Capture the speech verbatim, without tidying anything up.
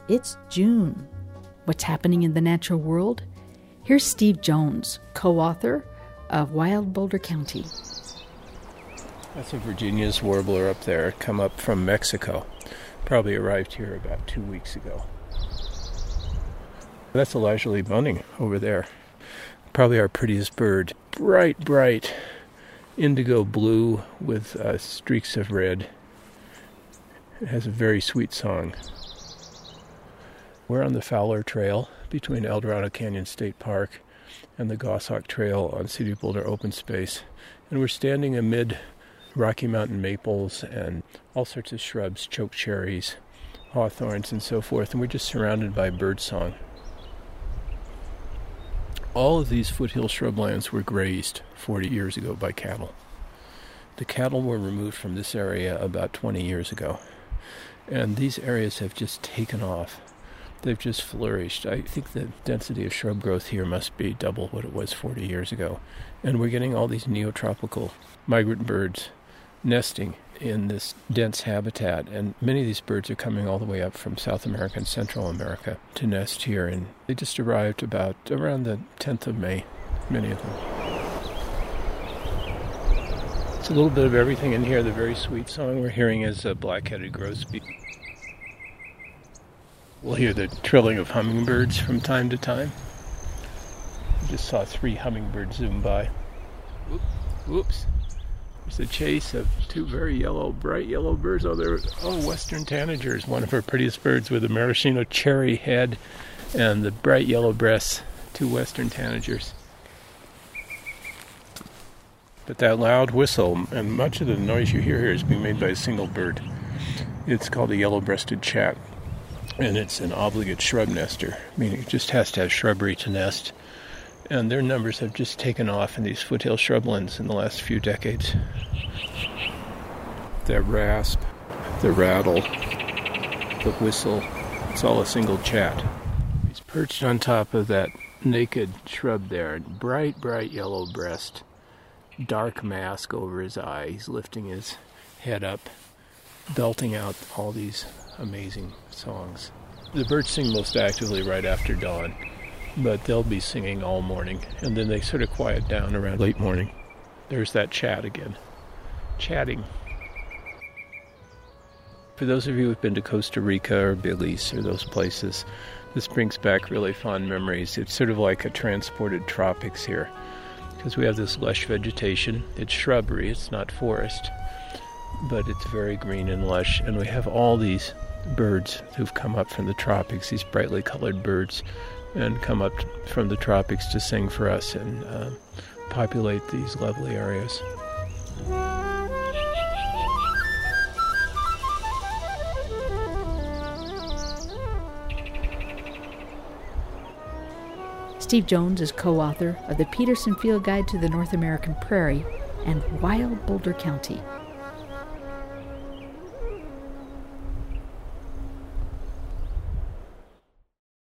It's June. What's happening in the natural world? Here's Steve Jones, co-author of Wild Boulder County. That's a Virginia's warbler up there, come up from Mexico. Probably arrived here about two weeks ago. That's a leisurely bunting over there. Probably our prettiest bird. Bright, bright indigo blue with uh, streaks of red. It has a very sweet song. We're on the Fowler Trail between El Dorado Canyon State Park and the Goshawk Trail on City of Boulder open space. And we're standing amid Rocky Mountain maples and all sorts of shrubs, choke cherries, hawthorns, and so forth. And we're just surrounded by birdsong. All of these foothill shrublands were grazed forty years ago by cattle. The cattle were removed from this area about twenty years ago. And these areas have just taken off. They've just flourished. I think the density of shrub growth here must be double what it was forty years ago. And we're getting all these neotropical migrant birds nesting in this dense habitat. And many of these birds are coming all the way up from South America and Central America to nest here. And they just arrived about around the tenth of May, many of them. It's a little bit of everything in here. The very sweet song we're hearing is a black-headed grosbeak. We'll hear the trilling of hummingbirds from time to time. I just saw three hummingbirds zoom by. Whoops. There's a chase of two very yellow, bright yellow birds. Oh, there. Oh, western tanagers, one of our prettiest birds with a maraschino cherry head and the bright yellow breasts. Two western tanagers. But that loud whistle, and much of the noise you hear here is being made by a single bird. It's called a yellow-breasted chat, and it's an obligate shrub nester, meaning it just has to have shrubbery to nest. And their numbers have just taken off in these foothill shrublands in the last few decades. The rasp, the rattle, the whistle, it's all a single chat. He's perched on top of that naked shrub there, bright, bright yellow breast. Dark mask over his eye. He's lifting his head up, belting out all these amazing songs. The birds sing most actively right after dawn, but they'll be singing all morning, and then they sort of quiet down around late morning. There's that chat again. Chatting. For those of you who've been to Costa Rica or Belize or those places, this brings back really fond memories. It's sort of like a transported tropics here, because we have this lush vegetation. It's shrubbery, it's not forest, but it's very green and lush, and we have all these birds who've come up from the tropics, these brightly colored birds, and come up from the tropics to sing for us and uh, populate these lovely areas. Steve Jones is co-author of the Peterson Field Guide to the North American Prairie and Wild Boulder County.